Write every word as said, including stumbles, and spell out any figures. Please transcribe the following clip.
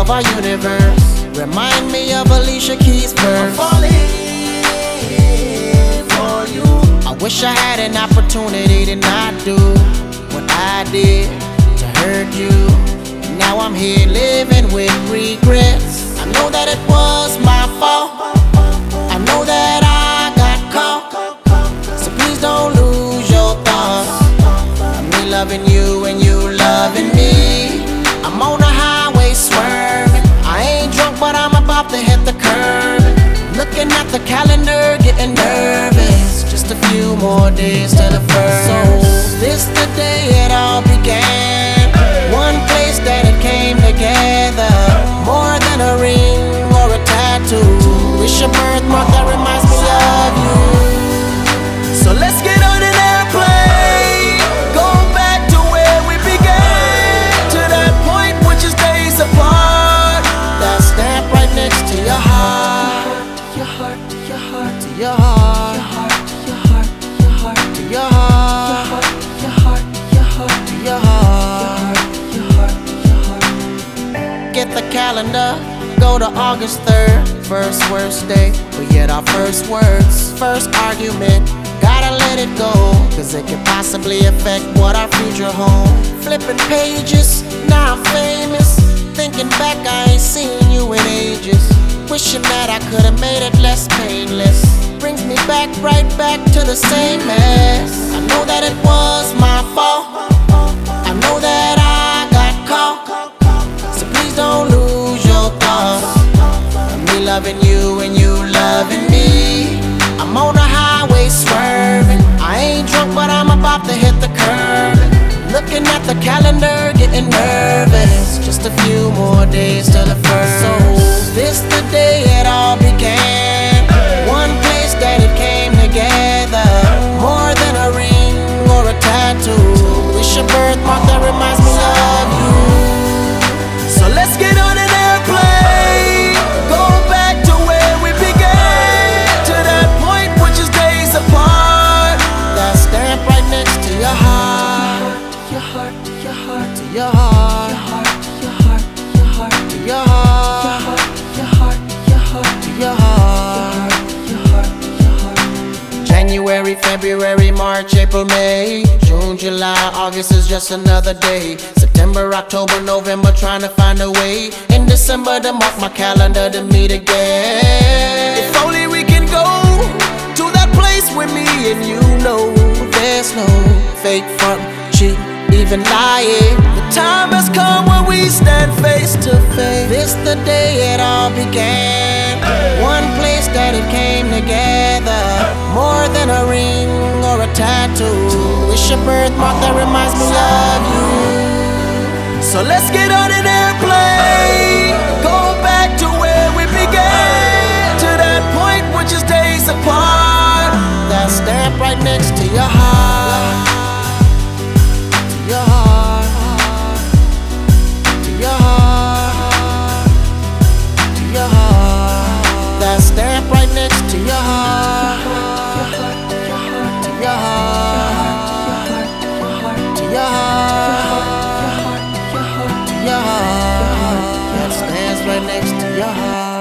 of our universe. Remind me of Alicia Keys' verse. I'm falling for you. I wish I had an opportunity to not do what I did to hurt you. Now I'm here living with regrets. I know that it was my fault. I know that I got caught. So please don't lose your thoughts. Me loving you and you loving me. I'm on the highway swerving. I ain't drunk but I'm about to hit the curb. Looking at the calendar getting nervous. Just a few more days to the first. So this the day it all began. One place that it came together. More than a ring or a tattoo. Wish your birthmark that reminds me of you. So let's get on an airplane. Go back to where we began. To that point which is days apart. That stamp right next to your heart. To your heart, to your heart, to your heart. To your heart, to your heart, to your heart. To your heart, to your heart, to your heart. Get the calendar, go to August third. First worst day, but yet our first words. First argument, gotta let it go, cause it could possibly affect what our future holds. Flipping pages, now I'm famous. Thinking back, I ain't seen you in ages. Wishing that I could've made it less painless. Brings me back, right back to the same mess. I know that it was my fault. I know that I got caught. So please don't lose your thoughts. Me loving you and you loving me. I'm on the highway swerving. I ain't drunk but I'm about to hit the curb. Looking at the calendar getting nervous. Just a few more days till the first. So this the day it all began. One place that it came together. More than a ring or a tattoo. Wish a birthmark that reminds me of you. So let's get on an airplane. Go back to where we began. To that point which is days apart. That stamp right next to your heart. To your heart, to your heart, to your heart. To your heart, to your heart, to your heart. To your heart, to your heart, to your heart. January, February, March, April, May, June, July, August is just another day. September, October, November, trying to find a way. In December to mark my calendar to meet again. If only we can go to that place where me and you know there's no fake front, cheat, even lying. The time has come when we stand face to face. This the day it all began. One place that it came together. More than a ring or a tattoo. Wish a birthmark that reminds me of you. So let's get on an airplane. Go back to where we began. To that point which is days apart. That stamp right next to your heart. To your heart. To your heart. To your heart. That stamp right next to your heart. To your heart. To your heart. To your heart. That stands right next to your heart.